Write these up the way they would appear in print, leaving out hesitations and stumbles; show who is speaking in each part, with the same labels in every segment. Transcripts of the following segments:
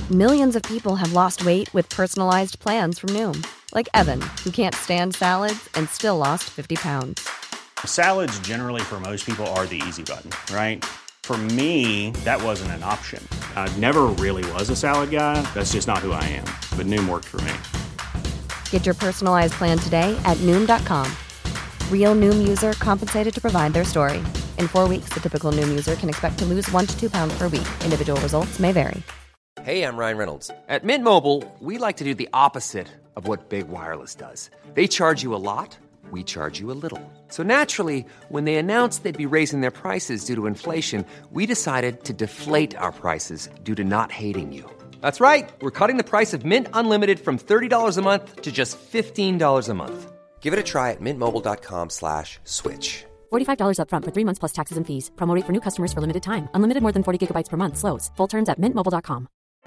Speaker 1: Millions of people have lost weight with personalized plans from Noom. Like Evan, who can't stand salads and still lost 50 pounds.
Speaker 2: Salads generally for most people are the easy button, right? For me, that wasn't an option. I never really was a salad guy. That's just not who I am. But Noom worked for me.
Speaker 1: Get your personalized plan today at Noom.com. Real Noom user compensated to provide their story. In 4 weeks, the typical Noom user can expect to lose 1 to 2 pounds per week. Individual results may vary.
Speaker 3: Hey, I'm Ryan Reynolds. At Mint Mobile, we like to do the opposite of what Big Wireless does. They charge you a lot, we charge you a little. So naturally, when they announced they'd be raising their prices due to inflation, we decided to deflate our prices due to not hating you. That's right. We're cutting the price of Mint Unlimited from $30 a month to just $15 a month. Give it a try at mintmobile.com/switch.
Speaker 4: $45 up front for 3 months plus taxes and fees. Promo rate for new customers for limited time. Unlimited more than 40 gigabytes per month. Slows full terms at mintmobile.com.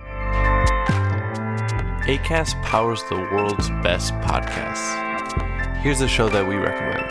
Speaker 5: Acast powers the world's best podcasts. Here's a show that we recommend.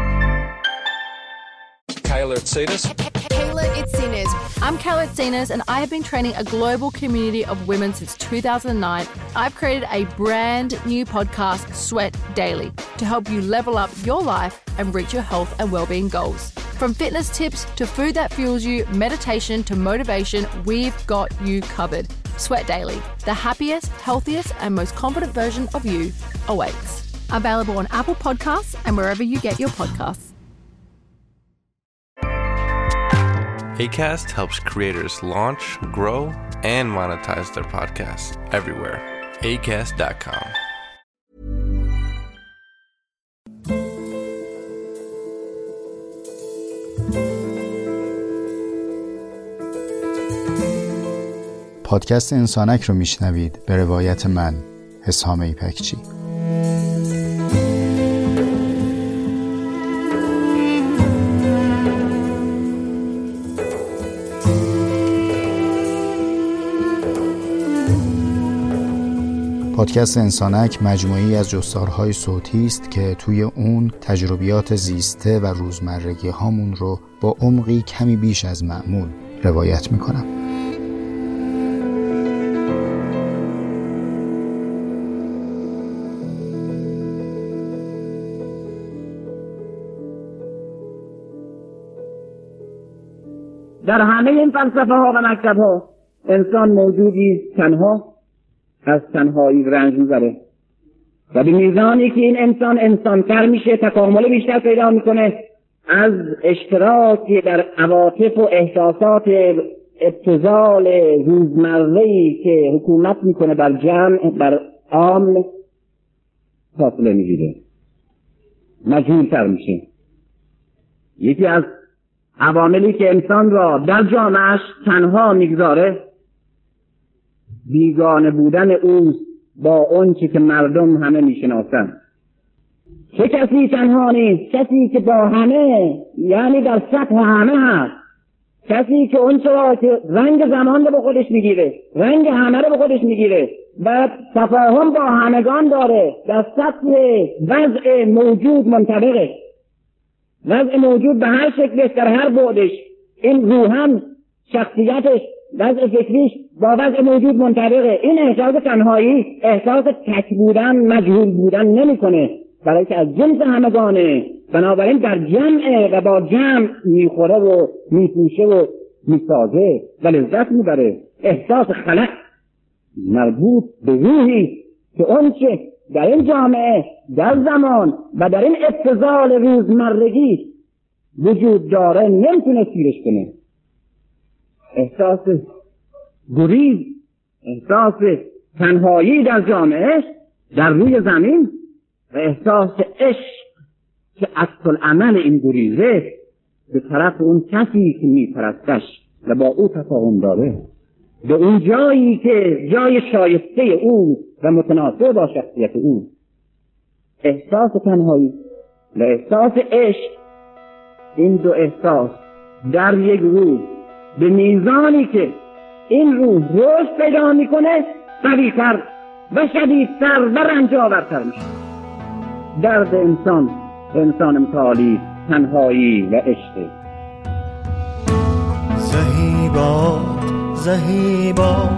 Speaker 6: Kayla Itsinas.
Speaker 7: Kayla Itsinas. I'm Kayla Itsinas, and I have been training a global community of women since 2009. I've created a brand new podcast, Sweat Daily, to help you level up your life and reach your health and well-being goals. From fitness tips to food that fuels you, meditation to motivation, we've got you covered. Sweat Daily, the happiest, healthiest, and most confident version of you awaits. Available on Apple Podcasts and wherever you get your podcasts.
Speaker 5: Acast helps creators launch, grow, and monetize their podcasts everywhere. Acast.com.
Speaker 8: پادکست انسانک رو میشنوید به روایت من، حسام ایپکچی. پادکست انسانک مجموعه‌ای از جستارهای صوتی است که توی اون تجربیات زیسته و روزمرگی هامون رو با عمقی کمی بیش از معمول روایت میکنم.
Speaker 9: در همه این فلسفه ها و مکتب ها انسان موجودی تنها از تنهایی رنج میبره و به میزانی که این انسان‌تر میشه، تکامل بیشتر پیدا میکنه، از اشتراک در عواطف و احساسات ابتذال روزمره‌ای که حکومت میکنه بر جمع، بر عام، فاصله میگیره، مجهول‌تر میشه. یکی از عواملی که انسان را در جامعهش تنها میگذاره بیگانه بودن اوست با اون چی که مردم همه میشناسن. چه کسی تنها نیست؟ کسی که با همه، یعنی در سطح همه هست، کسی که اون چرا که رنگ زمان رو به خودش میگیره، رنگ همه رو به خودش میگیره و تفاهم با همگان داره، در سطح وضع موجود منطبقه، وضع موجود به هر شکلش، در هر بعدش، این روحاً شخصیتش، وضع فکریش با وضع موجود منطبقه. این احساس تنهایی احساس تک بودن، مجهول بودن نمیکنه، برای که از جنس همگانه، بنابراین در جمعه و با جمع میخوره و میپوشه و میسازه و لذت میبره. احساس خلق مربوط به روحی که اون چه در این جامعه، در زمان و در این ابتذال روزمرگی وجود داره نمیتونه سیرش کنه. احساس گریز، احساس تنهایی در جامعه، در روی زمین، و احساس عشق که اصل عمل این گریزه به طرف اون کسی که میپرستش و با او تفاهم داره، به اون جایی که جای شایسته او و متناسب با شخصیت او. احساس تنهایی و احساس عشق، این دو احساس در یک روح به میزانی که این روح رشد پیدا میکنه قوی‌تر و شدیدتر و رنجاورتر میشه. درد انسان متعالی تنهایی و عشق.
Speaker 10: زهی باد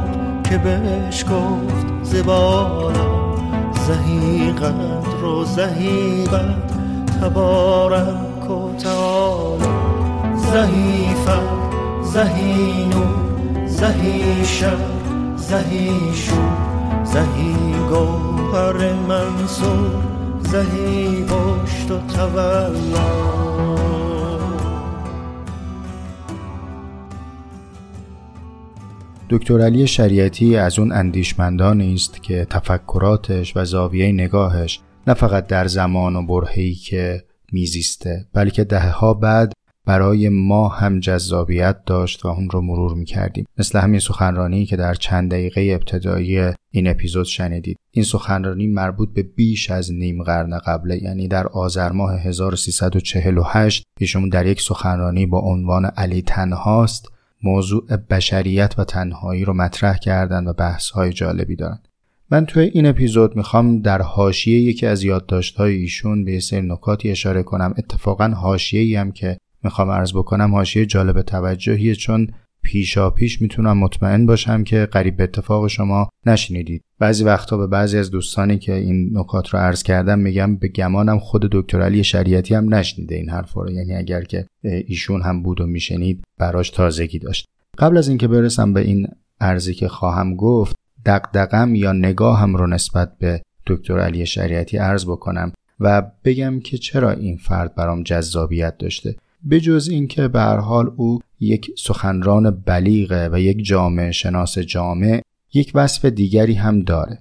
Speaker 6: که بهش گفت زبالا زهی قدر و زهی بد تبارک و تعالی زهی فر زهی نور زهی شر زهی شور زهی گوهر منصور زهی پشت و تولا.
Speaker 8: دکتر علی شریعتی از اون اندیشمندانی است که تفکراتش و زاویه نگاهش نه فقط در زمان و برهه‌ای که میزیسته بلکه دهه‌ها بعد برای ما هم جذابیت داشت و اون رو مرور می‌کردیم. مثل همین سخنرانی که در چند دقیقه ابتدایی این اپیزود شنیدید. این سخنرانی مربوط به بیش از نیم قرن قبله، یعنی در آذر ماه 1348 ایشون در یک سخنرانی با عنوان علی تنهاست موضوع بشریت و تنهایی رو مطرح کردن و بحث‌های جالبی دارن. من توی این اپیزود میخوام در حاشیه یکی از یادداشت‌های ایشون به یه سری نکاتی اشاره کنم. اتفاقاً حاشیه‌ای هم که میخوام عرض بکنم حاشیه جالب توجهیه، چون پیشاپیش میتونم مطمئن باشم که قریب به اتفاق شما نشنیدید. بعضی وقتا به بعضی از دوستانی که این نکات رو عرض کردم میگم به گمانم خود دکتر علی شریعتی هم نشنیده این حرفا رو، یعنی اگر که ایشون هم بود و میشنید براش تازگی داشت. قبل از اینکه برسم به این عرضی که خواهم گفت، دغدغه‌ام یا نگاهم رو نسبت به دکتر علی شریعتی عرض بکنم و بگم که چرا این فرد برام جذابیت داشته. بجز این که به هر حال او یک سخنران بلیغه و یک جامعه شناس جامع، یک وصف دیگری هم داره.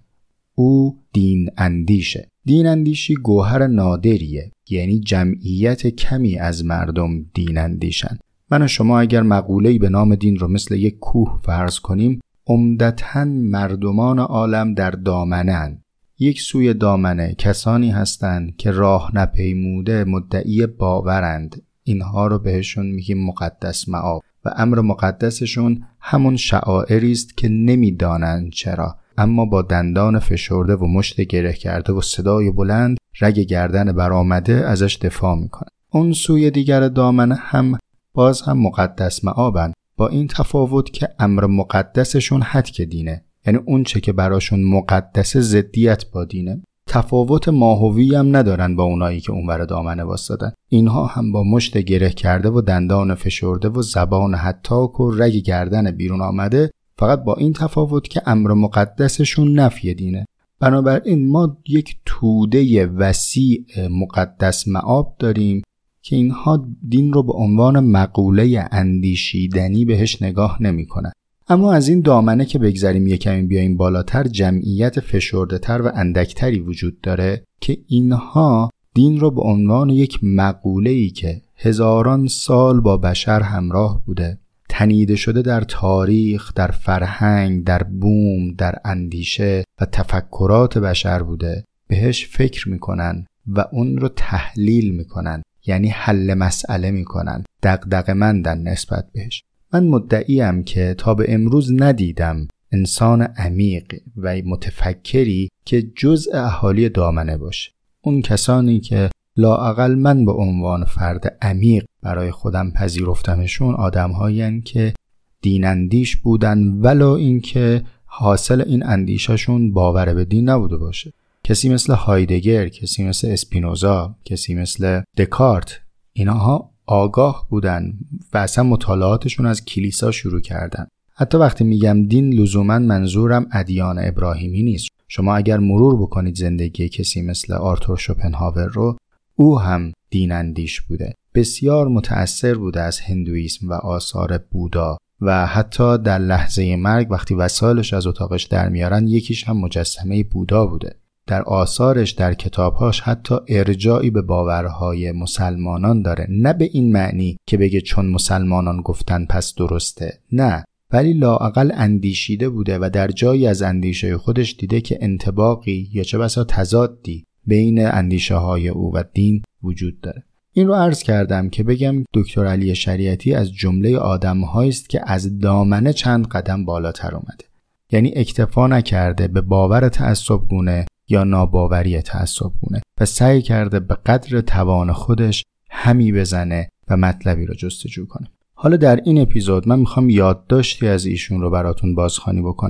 Speaker 8: او دین اندیشه. دین اندیشی گوهر نادریه، یعنی جمعیت کمی از مردم دین اندیشن. من و شما اگر مقوله‌ای به نام دین رو مثل یک کوه فرض کنیم، عمدتاً مردمان عالم در دامنه‌اند. یک سوی دامنه کسانی هستند که راه نپیموده مدعی باورند. اینها رو بهشون میگیم مقدس مآب و امر مقدسشون همون شعائری است که نمیدانند چرا، اما با دندان فشرده و مشت گره کرده و صدای بلند رگ گردن برآمده ازش دفاع میکنن. اون سوی دیگر دامنه هم باز هم مقدس مآبن، با این تفاوت که امر مقدسشون حد دینه، یعنی اون چه که براشون مقدس ضدیت با دینه. تفاوت ماهوی هم ندارن با اونایی که اونور دامنه واسطن. اینها هم با مشت گره کرده و دندان فشرده و زبان حتاک و رگ گردن بیرون آمده، فقط با این تفاوت که امر مقدسشون نفی دینه. بنابراین ما یک توده وسیع مقدس مآب داریم که اینها دین رو به عنوان مقوله اندیشیدنی بهش نگاه نمی کنن. اما از این دامنه که بگذاریم یکمی بیاییم بالاتر، جمعیت فشرده تر و اندکتری وجود داره که اینها دین رو به عنوان یک مقوله‌ای که هزاران سال با بشر همراه بوده، تنیده شده در تاریخ، در فرهنگ، در بوم، در اندیشه و تفکرات بشر بوده، بهش فکر میکنن و اون رو تحلیل میکنن، یعنی حل مسئله میکنن، دغدغه‌مندن نسبت بهش. من مدعیم که تا به امروز ندیدم انسان عمیق و متفکری که جزء اهالی دامنه باشه. اون کسانی که لااقل من به عنوان فرد عمیق برای خودم پذیرفتمشون آدم‌هایی هستند که دین اندیش بودن، ولو اینکه حاصل این اندیششون باور به دین نبوده باشه. کسی مثل هایدگر، کسی مثل اسپینوزا، کسی مثل دکارت، اینها آگاه بودن و اصلا مطالعاتشون از کلیسا شروع کردن. حتی وقتی میگم دین لزوما منظورم ادیان ابراهیمی نیست. شما اگر مرور بکنید زندگی کسی مثل آرتور شوپنهاور رو، او هم دین اندیش بوده، بسیار متأثر بوده از هندویسم و آثار بودا و حتی در لحظه مرگ وقتی وسایلش از اتاقش در میارن یکیش هم مجسمه بودا بوده. در آثارش، در کتابهاش حتی ارجاعی به باورهای مسلمانان داره، نه به این معنی که بگه چون مسلمانان گفتن پس درسته، نه، ولی لااقل اندیشیده بوده و در جایی از اندیشه خودش دیده که انطباقی یا چه بسا تضادی بین اندیشه های او و دین وجود داره. این رو عرض کردم که بگم دکتر علی شریعتی از جمله آدم‌هایی است که از دامنه چند قدم بالاتر اومده، یعنی اکتفا نکرده به باور تعصبگونه یا ناباوری تعصبگونه و سعی کرده به قدر توان خودش همی بزنه و مطلبی رو جستجو کنه. حالا در این اپیزود من میخوام یادداشتی از ایشون رو براتون بازخوانی بکنم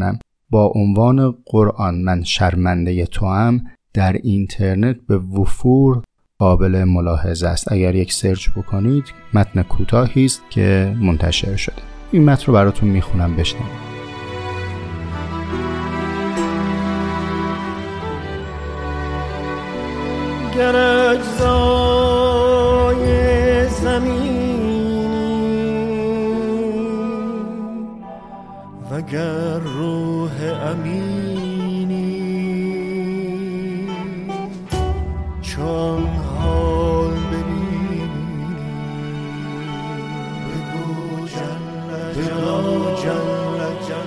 Speaker 8: با عنوان قرآن من شرمنده توام در اینترنت به وفور قابل ملاحظه است. اگر یک سرچ بکنید متن کوتاهی است که منتشر شده. این متن رو براتون میخونم بشنوید.
Speaker 6: گر اجزای زمینی وگر روح امینی چون حال ببینی بگو جل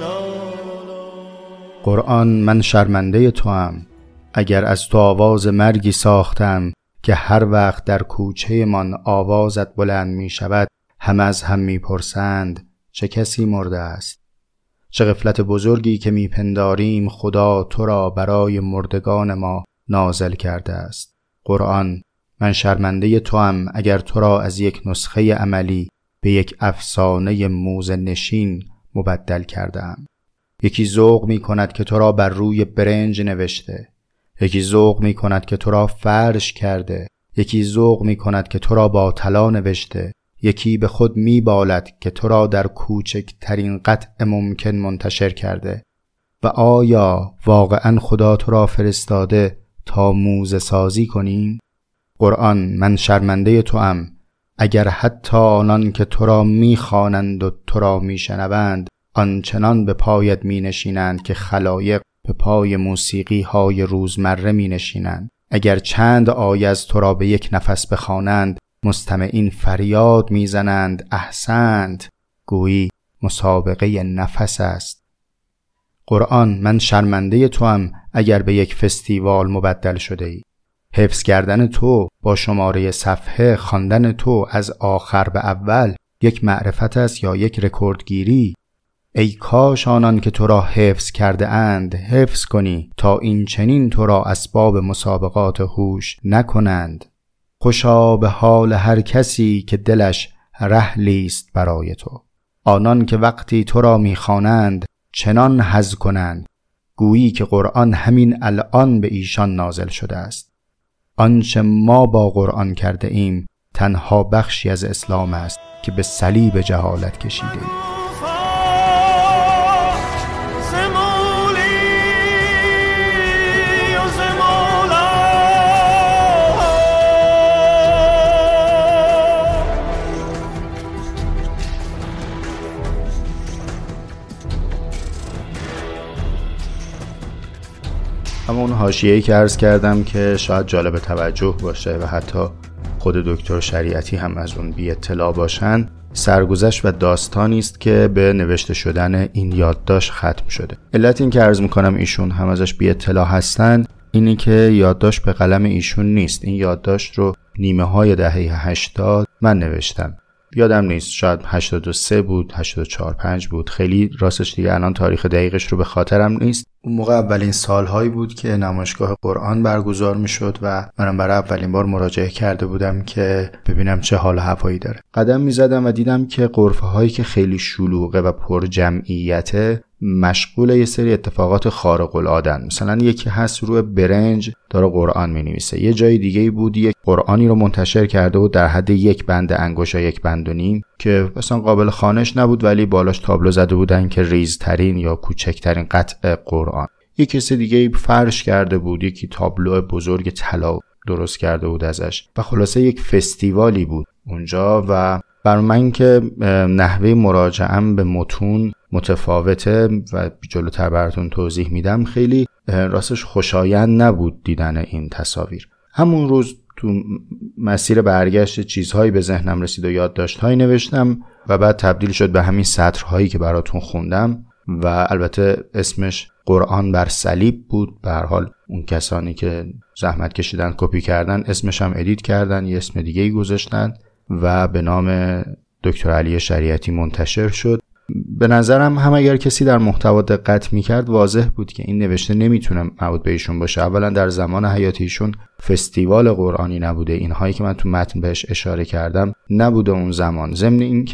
Speaker 6: جلاله.
Speaker 8: قرآن من شرمنده توام اگر از تو آواز مرگی ساختم که هر وقت در کوچه من آوازت بلند می شود هم از هم می پرسند چه کسی مرده است. چه غفلت بزرگی که می پنداریم خدا تو را برای مردگان ما نازل کرده است. قرآن من شرمنده توام اگر تو را از یک نسخه عملی به یک افسانه موزه نشین مبدل کردم. یکی ذوق می کند که تو را بر روی برنج نوشته، یکی ذوق می کند که تو را فرش کرده، یکی ذوق می کند که تو را با طلا نوشته، یکی به خود می بالد که تو را در کوچکترین قطع ممکن منتشر کرده. و آیا واقعا خدا تو را فرستاده تا موزه سازی کنیم؟ قرآن من شرمنده توام اگر حتی آنان که تو را می خوانند و تو را می شنوند آنچنان به پایت می نشینند که خلایق به پای موسیقی های روزمره می نشینند. اگر چند آیه از تو را به یک نفس بخوانند مستمعین فریاد می زنند احسنت، گویی مسابقه نفس است. قرآن من شرمنده توام اگر به یک فستیوال مبدل شده ای. حفظ کردن تو با شماره صفحه خواندن تو از آخر به اول یک معرفت است یا یک رکوردگیری؟ ای کاش آنان که تو را حفظ کرده اند حفظ کنی تا این چنین تو را اسباب مسابقات هوش نکنند. خوشا به حال هر کسی که دلش رحلی است برای تو. آنان که وقتی تو را میخوانند چنان حظ کنند گویی که قرآن همین الان به ایشان نازل شده است. آنچه ما با قرآن کرده ایم تنها بخشی از اسلام است که به صلیب جهالت کشیده ایم. همون حاشیه‌ای که عرض کردم که شاید جالب توجه باشه و حتی خود دکتر شریعتی هم از اون بی اطلاع باشن، سرگذشت و داستانی است که به نوشته شدن این یادداشت ختم شده. علت این که عرض میکنم ایشون هم ازش بی اطلاع هستن اینی که یادداشت به قلم ایشون نیست. این یادداشت رو نیمه های دهه 80 من نوشتم. یادم نیست، شاید 83 بود، 84 5 بود، خیلی راستش دیگه الان تاریخ دقیقش رو به خاطرم نیست. اون موقع اولین سالهایی بود که نمایشگاه قرآن برگزار میشد و منم برای اولین بار مراجعه کرده بودم که ببینم چه حال هوایی داره. قدم میزدم و دیدم که غرفه هایی که خیلی شلوغه و پر جمعیته مشغول یه سری اتفاقات خارق العاده. مثلا یکی هست روی برنج داره قرآن مینویسه، یه جای دیگه بود یک قرآنی رو منتشر کرده و در حد یک بند انگشت یا یک بند و نیم که اصلا قابل خوانش نبود ولی بالاش تابلو زده بودن که ریزترین یا کوچکترین قطع قرآن. یک کسی دیگه فرش کرده بود، یکی تابلو بزرگ طلا درست کرده بود ازش و خلاصه یک فستیوالی بود اونجا. و برای من که نحوه مراجعه‌ام به متون متفاوته و جلوتر براتون توضیح میدم، خیلی راستش خوشایند نبود دیدن این تصاویر. همون روز تو مسیر برگشت چیزهایی به ذهنم رسید و یادداشت‌هایی نوشتم و بعد تبدیل شد به همین سطرهایی که براتون خوندم و البته اسمش قرآن بر صلیب بود. به هر حال اون کسانی که زحمت کشیدن کپی کردن اسمش هم ادیت کردن، یه اسم دیگه‌ای گذاشتن و به نام دکتر علی شریعتی منتشر شد. به نظرم هم اگر کسی در محتوا دقت میکرد واضح بود که این نوشته نمیتونه مربوط به ایشون باشه. اولا در زمان حیات ایشون فستیوال قرآنی نبوده، اینهایی که من تو متن بهش اشاره کردم نبوده اون زمان. ضمن این که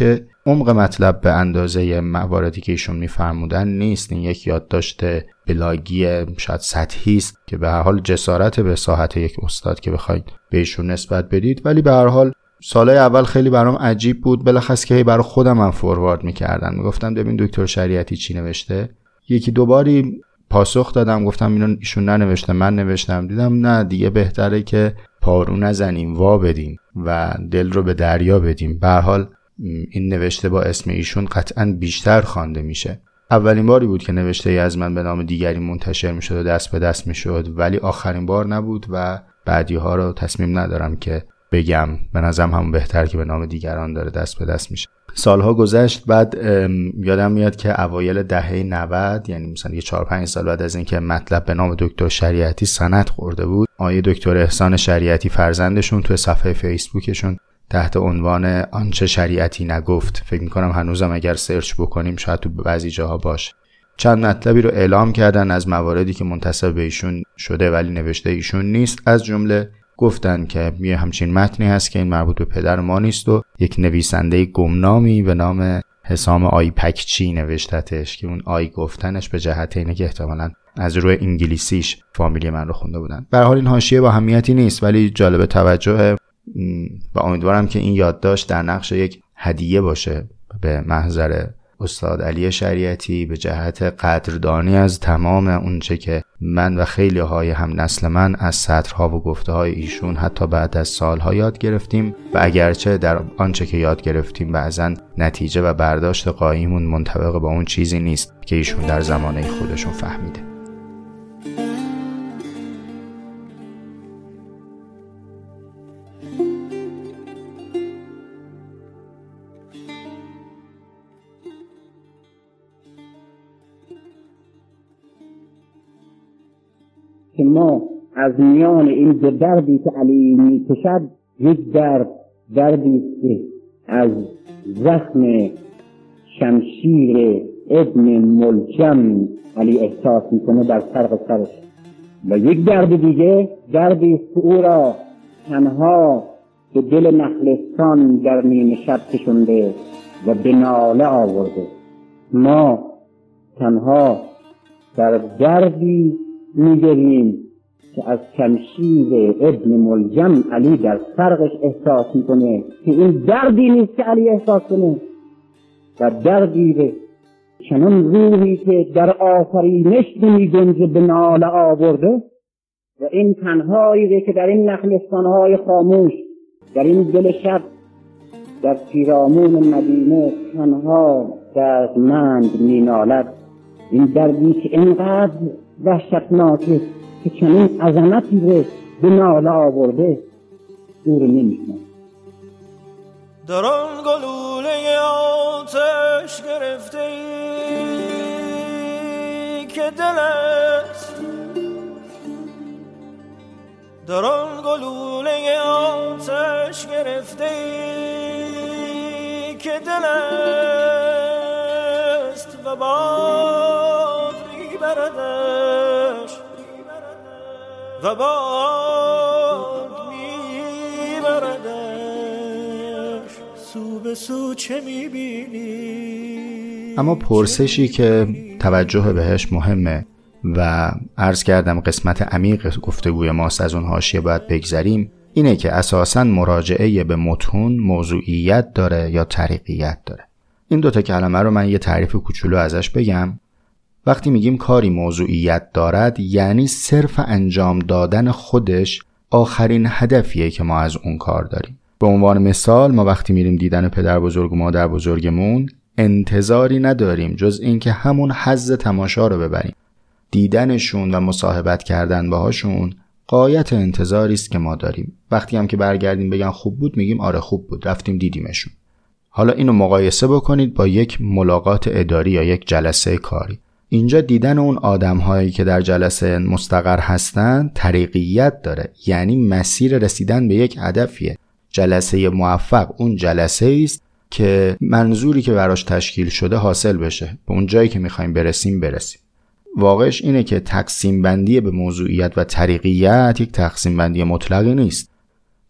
Speaker 8: عمق مطلب به اندازه مواردی که ایشون میفرمودن نیست. این یک یادداشت بلاگی شاید سطحی است که به هر حال جسارت به ساحت یک استاد که بخواید به ایشون نسبت بدید، ولی به هر حال سالهای اول خیلی برام عجیب بود. بلخص که برای خودم هم فوروارد میکردن، میگفتن ببین دکتر شریعتی چی نوشته. یکی دو باری پاسخ دادم، گفتم اینو ایشون ننوشته من نوشتم. دیدم نه دیگه بهتره که پارو نزنیم، وا بدیم و دل رو به دریا بدیم. به هر حال این نوشته با اسم ایشون قطعاً بیشتر خوانده میشه. اولین باری بود که نوشته ای از من به نام دیگری منتشر میشد و دست به دست میشد، ولی آخرین بار نبود و بعدی ها رو تصمیم ندارم که بگم. به نظرم همون بهتر که به نام دیگران داره دست به دست میشه. سالها گذشت، بعد یادم میاد که اوایل دهه 90، یعنی مثلا یه 4-5 سال بعد از اینکه مطلب به نام دکتر شریعتی سند خورده بود، آقای دکتر احسان شریعتی فرزندشون توی صفحه فیسبوکشون تحت عنوان آنچه شریعتی نگفت، فکر میکنم هنوزم اگر سرچ بکنیم شاید تو بعضی جاها باشه، چند مطلبی رو اعلام کردن از مواردی که منتسب به ایشون شده ولی نوشته ایشون نیست. از جمله گفتن که یه همچین متنی هست که این مربوط به پدر ما نیست و یک نویسنده گمنامی به نام حسام آی پکچی نوشتتش، که اون آی گفتنش به جهت اینه که احتمالاً از روی انگلیسیش فامیلی من رو خونده بودن. به هر حال این حاشیه با اهمیتی نیست ولی جالب توجه و امیدوارم که این یادداشت در نقش یک هدیه باشه به محضر استاد علی شریعتی به جهت قدردانی از تمام اونچه که من و خیلی های هم نسل من از سطرها و گفته های ایشون حتی بعد از سالها یاد گرفتیم و اگرچه در آنچه که یاد گرفتیم بعضا نتیجه و برداشت قایمون منطبق با اون چیزی نیست که ایشون در زمانه خودشون فهمیده.
Speaker 9: که ما از میان این دو دردی که علی میکشد یک دردی که از زخم شمشیر ابن ملجم علی احساس میکنه در فرق سرش، و یک درد دیگه دردی که او را تنها به دل نخلستان در نیمه شب کشونده و به ناله آورده. ما تنها در دردی میگریم که از شمشیر ابن ملجم علی در فرقش احساس میکنه که این دردی نیست که علی احساس کنه، و دردی به چنان روحی که در آفرینش نمی‌گنجه به ناله آورده، و این تنهایی که در این نخلستان‌های خاموش در این دل شب در پیرامون مدینه تنها دردمند مینالد. این دردی که اینقدر وحشتناکه که چنین عظمتی رو به ناله آورده دور نمی‌کنه.
Speaker 6: در آن گلوله آتش گرفته ای که دلت، در آن گلوله آتش گرفته ای که دلت و باد میبردش و باد میبردش، سو به سو چه میبینی.
Speaker 8: اما پرسشی که توجه بهش مهمه و عرض کردم قسمت عمیق گفتگوی ماست، از اون حاشیه باید بگذریم، اینه که اساساً مراجعه به متون موضوعیت داره یا طریقیت داره. این دوتا کلمه رو من یه تعریف کوچولو ازش بگم. وقتی میگیم کاری موضوعیت دارد یعنی صرف انجام دادن خودش آخرین هدفیه که ما از اون کار داریم. به عنوان مثال ما وقتی میریم دیدن پدر بزرگ و مادر بزرگمون انتظاری نداریم جز اینکه همون حظ تماشا رو ببریم. دیدنشون و مصاحبت کردن باهاشون غایت انتظاری است که ما داریم. وقتی هم که برگردیم بگن خوب بود میگیم آره خوب بود، رفتیم دیدیمشون. حالا اینو مقایسه بکنید با یک ملاقات اداری یا یک جلسه کاری. اینجا دیدن اون آدم‌هایی که در جلسه مستقر هستن طریقیت داره، یعنی مسیر رسیدن به یک هدفیه. جلسه موفق اون جلسه است که منظوری که براش تشکیل شده حاصل بشه، به اون جایی که می‌خوایم برسیم. واقعش اینه که تقسیم بندی به موضوعیت و طریقیت یک تقسیم بندی مطلقی نیست.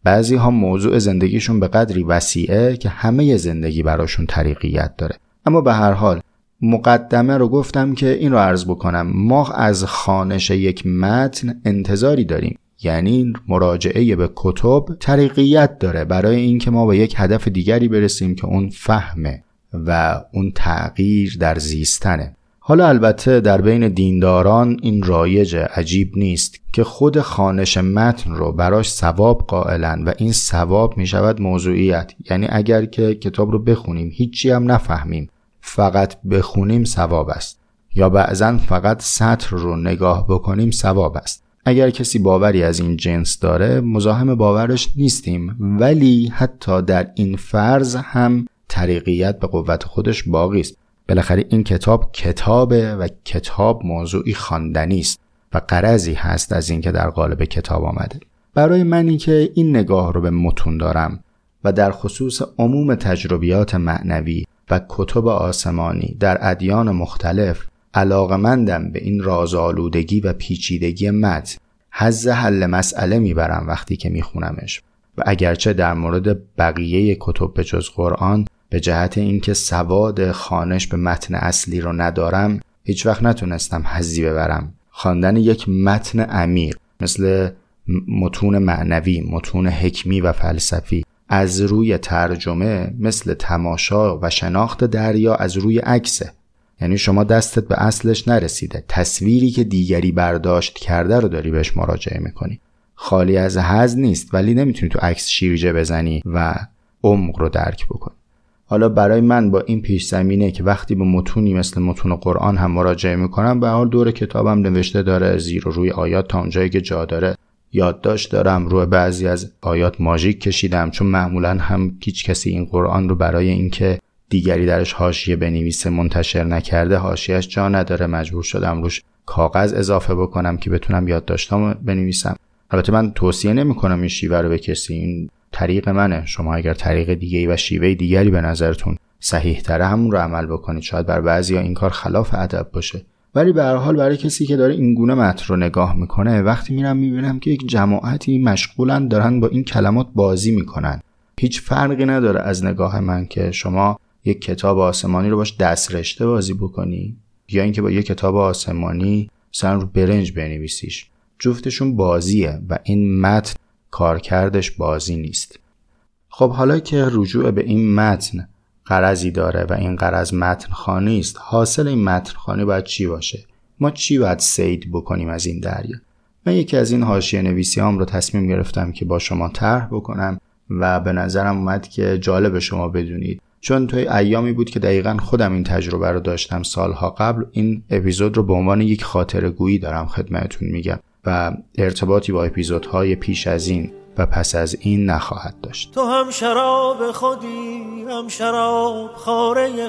Speaker 8: بعضی ها موضوع زندگیشون به قدری وسیعه که همه زندگی براشون طریقیت داره. اما به هر حال مقدمه رو گفتم که این رو عرض بکنم، ما از خوانش یک متن انتظاری داریم، یعنی مراجعه به کتب طریقیت داره برای اینکه ما به یک هدف دیگری برسیم که اون فهمه و اون تغییر در زیستنه. حالا البته در بین دینداران این رایج عجیب نیست که خود خوانش متن رو براش ثواب قائلن و این ثواب می شود موضوعیت، یعنی اگر که کتاب رو بخونیم هیچی هم نفهمیم فقط بخونیم ثواب است، یا بعضن فقط سطر رو نگاه بکنیم ثواب است. اگر کسی باوری از این جنس داره مزاحم باورش نیستیم، ولی حتی در این فرض هم طریقیت به قوت خودش باقی است. بالاخره این کتاب کتابه و کتاب موضوعی خواندنی است و غرضی هست از این که در قالب کتاب آمده. برای منی که این نگاه رو به متون دارم و در خصوص عموم تجربیات معنوی و کتب آسمانی در ادیان مختلف علاقمندم به این رازآلودگی و پیچیدگی متن، حظ حل مسئله میبرم وقتی که میخونمش. و اگرچه در مورد بقیه کتب به جز قرآن به جهت اینکه سواد خوانش به متن اصلی رو ندارم هیچ وقت نتونستم حظی ببرم. خواندن یک متن عمیق مثل متون معنوی، متون حکمی و فلسفی از روی ترجمه مثل تماشا و شناخت دریا از روی عکسه، یعنی شما دستت به اصلش نرسیده، تصویری که دیگری برداشت کرده رو داری بهش مراجعه میکنی. خالی از حظ نیست ولی نمیتونی تو عکس شیرجه بزنی و عمق رو درک بکنی. حالا برای من با این پیش زمینه که وقتی به متونی مثل متون قرآن هم مراجعه میکنم، به حال دور کتابم نوشته داره، زیر و روی آیات تا اونجایی که جا داره یادداشت دارم، روی بعضی از آیات ماژیک کشیدم، چون معمولا هم هیچ کسی این قرآن رو برای اینکه دیگری درش حاشیه بنویسه منتشر نکرده، حاشیه‌اش جا نداره، مجبور شدم روش کاغذ اضافه بکنم که بتونم یادداشتامو بنویسم. البته من توصیه نمی‌کنم این شیوه رو به کسی، این طریق منه. شما اگر طریق دیگه‌ای و شیوه دیگری به نظرتون صحیح‌تره همون رو عمل بکنید. شاید بر بعضیا این کار خلاف ادب باشه، ولی به هر حال برای کسی که داره این گونه متن رو نگاه میکنه، وقتی میرم میبینم که یک جماعتی مشغولن دارن با این کلمات بازی میکنن، هیچ فرقی نداره از نگاه من که شما یک کتاب آسمانی رو باش دست رشته بازی بکنی یا اینکه با یک کتاب آسمانی مثلا رو برنج بنویسیش. جفتشون بازیه و این متن کارکردش بازی نیست. خب حالا که رجوع به این متن غرضی داره و این غرض متن خوانی است، حاصل این متن خوانی باید چی باشه؟ ما چی باید صید بکنیم از این دریا؟ من یکی از این حاشیه نویسیام رو تصمیم گرفتم که با شما طرح بکنم و به نظرم اومد که جالب شما بدونید، چون توی ایامی بود که دقیقاً خودم این تجربه رو داشتم سالها قبل. این اپیزود رو به عنوان یک خاطره گویی دارم خدمتتون میگم و ارتباطی با اپیزودهای پیش از این و پس از این نخواهد داشت.
Speaker 6: تو هم شراب خودی، هم شراب خواره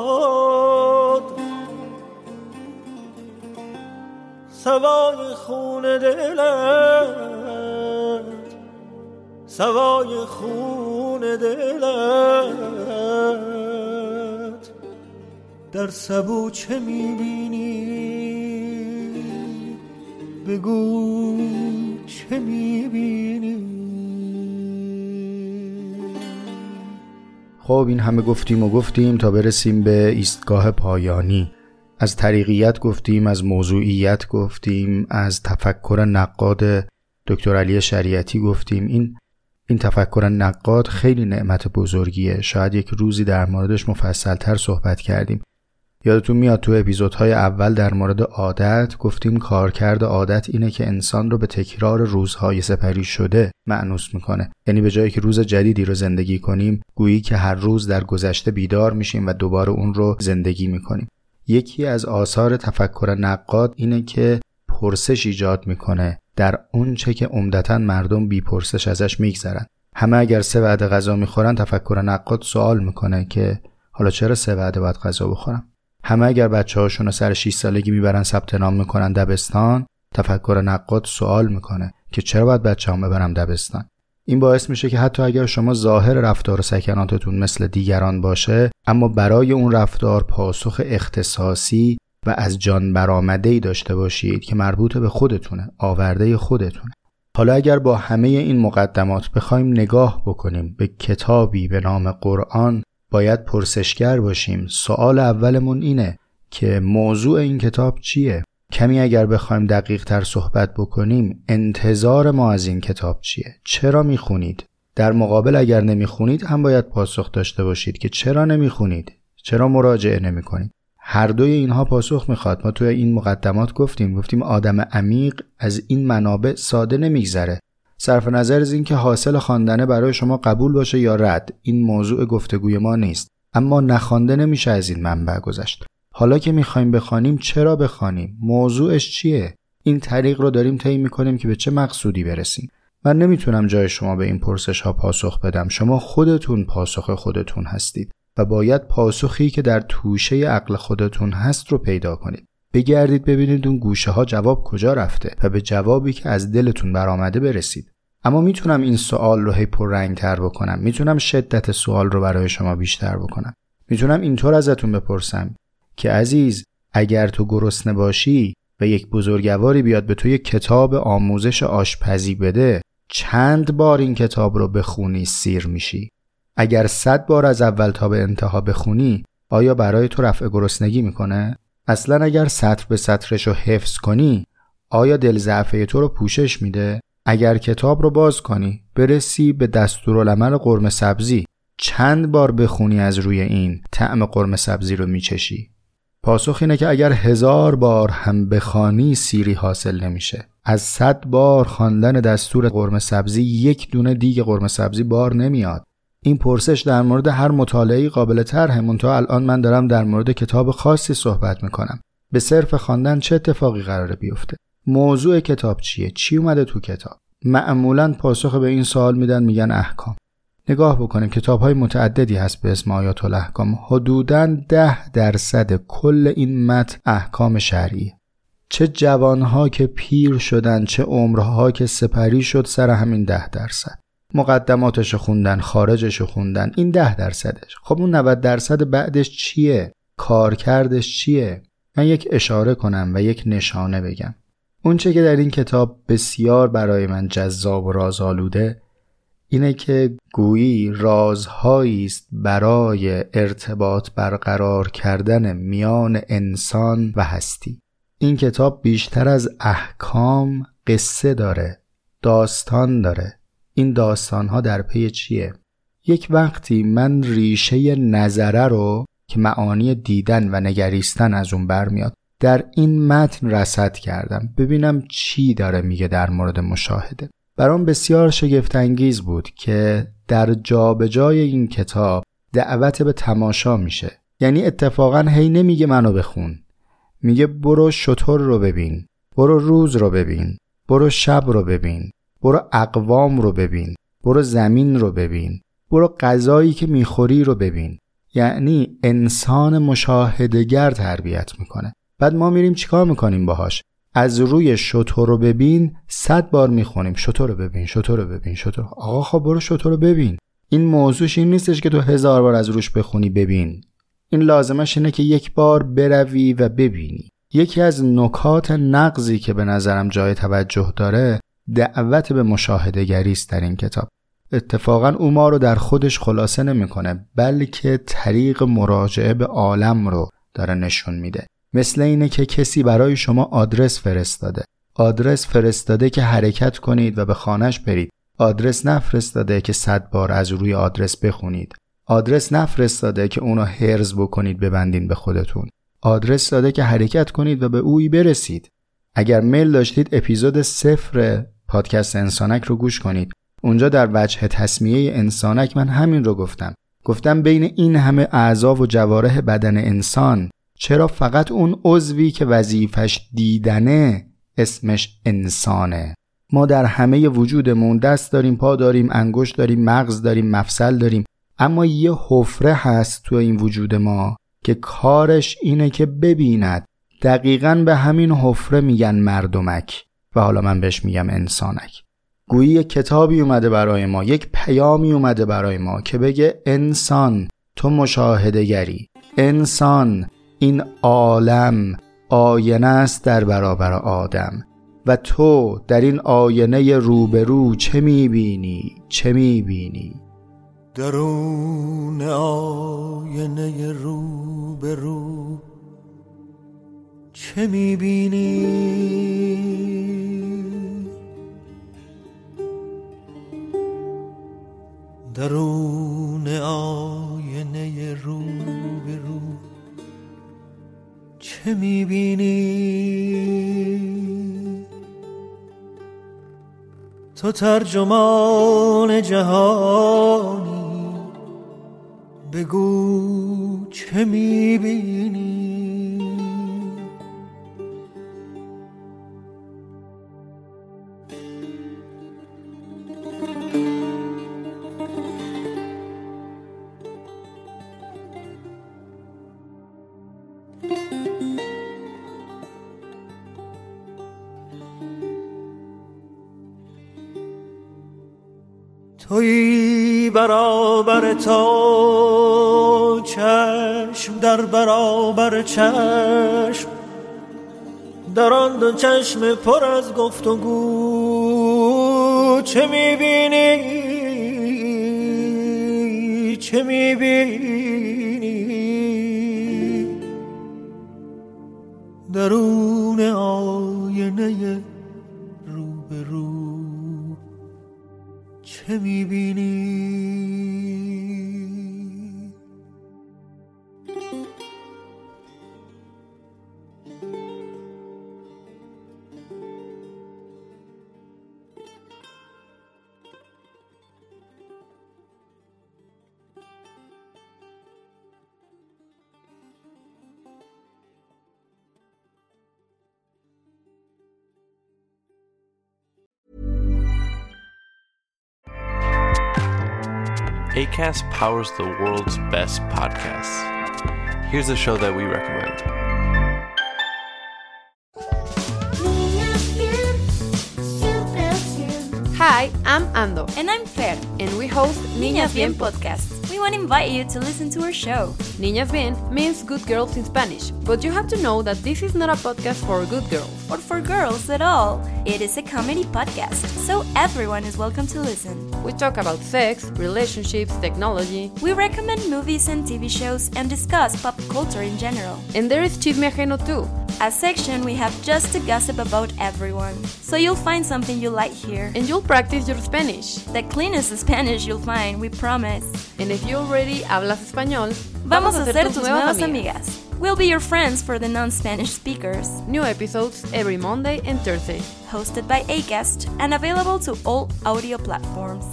Speaker 6: خود، سوای خون دلت، سوای خون دلت، در سبو چه میبینی؟ بگو چه میبینی؟
Speaker 8: خب این همه گفتیم تا برسیم به ایستگاه پایانی. از طریقیت گفتیم، از موضوعیت گفتیم، از تفکر نقاد دکتر علی شریعتی گفتیم. این تفکر نقاد خیلی نعمت بزرگیه. شاید یک روزی در موردش مفصل‌تر صحبت کردیم. یادتون میاد تو اپیزودهای اول در مورد عادت گفتیم کارکرد عادت اینه که انسان رو به تکرار روزهای سپری شده مأنوس میکنه. یعنی به جایی که روز جدیدی رو زندگی کنیم، گویی که هر روز در گذشته بیدار میشیم و دوباره اون رو زندگی میکنیم. یکی از آثار تفکر نقاد اینه که پرسش ایجاد میکنه در اون چه که عمدتاً مردم بی پرسش ازش میگذرن. همه اگر 3 وعده غذا میخورن، تفکر نقاد سوال میکنه که حالا چرا 3 وعده باید غذا بخورن؟ همه اگر بچه‌هاشون رو سر 6 سالگی میبرن ثبت نام میکنن دبستان، تفکر نقاد سوال میکنه که چرا باید بچه‌هام ببرم دبستان؟ این باعث میشه که حتی اگر شما ظاهر رفتار و سکناتتون مثل دیگران باشه، اما برای اون رفتار پاسخ اختصاصی و از جان برآمده‌ای داشته باشید که مربوط به خودتونه، آورده خودتونه. حالا اگر با همه این مقدمات بخوایم نگاه بکنیم به کتابی به نام قرآن، باید پرسشگر باشیم. سوال اولمون اینه که موضوع این کتاب چیه؟ کمی اگر بخوایم دقیق تر صحبت بکنیم، انتظار ما از این کتاب چیه؟ چرا میخونید؟ در مقابل اگر نمیخونید هم باید پاسخ داشته باشید که چرا نمیخونید؟ چرا مراجعه نمیکنید؟ هر دوی اینها پاسخ میخواد. ما توی این مقدمات گفتیم آدم عمیق از این منابع ساده نمیگذره. صرف نظر از این که حاصل خواندنه برای شما قبول باشه یا رد، این موضوع گفتگوی ما نیست. اما نخوانده نمیشه از این منبع گذشت. حالا که میخوایم بخوانیم، چرا بخوانیم؟ موضوعش چیه؟ این طریق رو داریم طی میکنیم که به چه مقصودی برسیم. من نمیتونم جای شما به این پرسش ها پاسخ بدم. شما خودتون پاسخ خودتون هستید و باید پاسخی که در توشه عقل خودتون هست رو پیدا کنید. بگردید ببینید اون گوشه ها جواب کجا رفته و به جوابی که از دلتون برآمده برسید. اما میتونم این سوال رو هی پررنگ تر بکنم. میتونم شدت سوال رو برای شما بیشتر بکنم. میتونم اینطور ازتون بپرسم که عزیز، اگر تو گرسنه باشی و یک بزرگواری بیاد به تو یک کتاب آموزش آشپزی بده، چند بار این کتاب رو بخونی سیر میشی؟ اگر 100 بار از اول تا به انتها بخونی، آیا برای تو رفع گرسنگی میکنه؟ اصلا اگر سطر به سطرش رو حفظ کنی، آیا دل ضعفه تو رو پوشش میده؟ اگر کتاب رو باز کنی برسی به دستورالعمل قرمه سبزی، چند بار بخونی از روی این طعم قرمه سبزی رو میچشی؟ پاسخ اینه که اگر 1000 بار هم بخوانی سیری حاصل نمیشه. از 100 بار خواندن دستور قرمه سبزی یک دونه دیگ قرمه سبزی بار نمیاد. این پرسش در مورد هر مطالعه‌ای قابل طرحه، منتها الان من دارم در مورد کتاب خاصی صحبت میکنم. به صرف خواندن چه اتفاقی قراره بیفته؟ موضوع کتاب چیه؟ چی اومده تو کتاب؟ معمولاً پاسخ به این سوال میگن احکام. نگاه بکنیم کتاب‌های متعددی هست به اسم آیات الاحکام. حدوداً 10% کل این متن احکام شرعی. چه جوانها که پیر شدن، چه عمرها که سپری شد سر همین 10%. مقدماتش خوندن، خارجش خوندن، این 10%. خب اون 90% بعدش چیه؟ کارکردش چیه؟ من یک اشاره کنم و یک نشانه بگم. اون چه که در این کتاب بسیار برای من جذاب و رازآلوده اینه که گویی رازهایی است برای ارتباط برقرار کردن میان انسان و هستی. این کتاب بیشتر از احکام قصه داره، داستان داره. این داستانها در پی چیه؟ یک وقتی من ریشه نظره رو که معانی دیدن و نگریستن از اون برمیاد در این متن رصد کردم ببینم چی داره میگه در مورد مشاهده. برام بسیار شگفت انگیز بود که در جابجای این کتاب دعوت به تماشا میشه. یعنی اتفاقا هی نمیگه منو بخون، میگه برو شتر رو ببین، برو روز رو ببین، برو شب رو ببین، برو اقوام رو ببین، برو زمین رو ببین، برو غذایی که میخوری رو ببین. یعنی انسان مشاهده‌گر تربیت میکنه. بعد ما میریم چیکار میکنیم باهاش؟ از روی شتر رو ببین 100 بار میخونیم شتر رو ببین، شتر رو ببین، شتر. آقا خب برو شتر رو ببین. این موضوعش این نیستش که تو 1000 بار از روش بخونی ببین. این لازمش اینه که یک بار بروی و ببینی. یکی از نکات نقضی که به نظرم جای توجه داره دعوت به مشاهده گری است در این کتاب. اتفاقا او ما رو در خودش خلاصه نمیکنه، بلکه طریق مراجعه به عالم رو داره نشون میده. مثل اینه که کسی برای شما آدرس فرستاده که حرکت کنید و به خانهش برید. آدرس نفرستاده که 100 بار از روی آدرس بخونید. آدرس نفرستاده که اونو حرز بکنید ببندین به خودتون. آدرس داده که حرکت کنید و به اویی برسید. اگر میل داشتید اپیزود 0 پادکست انسانک رو گوش کنید. اونجا در وجه تسمیه انسانک من همین رو گفتم بین این همه اعضا و جوارح بدن انسان چرا فقط اون عضوی که وظیفش دیدنه اسمش انسانه؟ ما در همه وجودمون دست داریم، پا داریم، انگشت داریم، مغز داریم، مفصل داریم، اما یه حفره هست تو این وجود ما که کارش اینه که ببیند. دقیقاً به همین حفره میگن مردمک و حالا من بهش میگم انسانک. گویی یک کتابی اومده برای ما، یک پیامی اومده برای ما که بگه انسان تو مشاهده گری، انسان این عالم آینه است در برابر آدم، و تو در این آینه روبرو چه میبینی؟ چه میبینی؟
Speaker 6: درون آینه روبرو چه میبینی؟ درون آینه روبرو چه میبینی؟ تو ترجمان جهانی، بگو چه میبینی؟ تویی برابر تا چشم در برابر چشم، در آن دو چشم پر از گفتگو چه میبینی؟ چه میبینی؟ درون آینه روبرو چه میبینی؟
Speaker 5: Acast powers the world's best podcasts. Here's a show that we recommend.
Speaker 10: Hi, I'm Ando.
Speaker 11: And I'm Fer.
Speaker 10: And we host Niñas Bien podcast.
Speaker 11: We want to invite you to listen to our show.
Speaker 10: Niñas Bien means good girls in Spanish, but you have to know that this is not a podcast for good girls.
Speaker 11: Or for girls at all. It is a comedy podcast, so everyone is welcome to listen.
Speaker 10: We talk about sex, relationships, technology.
Speaker 11: We recommend movies and TV shows and discuss pop culture in general.
Speaker 10: And there is Chisme Ajeno too,
Speaker 11: a section we have just to gossip about everyone. So you'll find something you like here.
Speaker 10: And you'll practice your Spanish.
Speaker 11: The cleanest Spanish you'll find, we promise.
Speaker 10: And if you already hablas español,
Speaker 11: vamos a ser tus nuevas amigas. We'll be your friends for the non-Spanish speakers.
Speaker 10: New episodes every Monday and Thursday.
Speaker 11: Hosted by Acast and available to all audio platforms.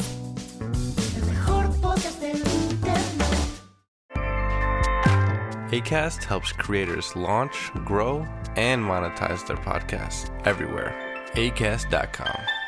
Speaker 5: Acast helps creators launch, grow, and monetize their podcasts everywhere. Acast.com.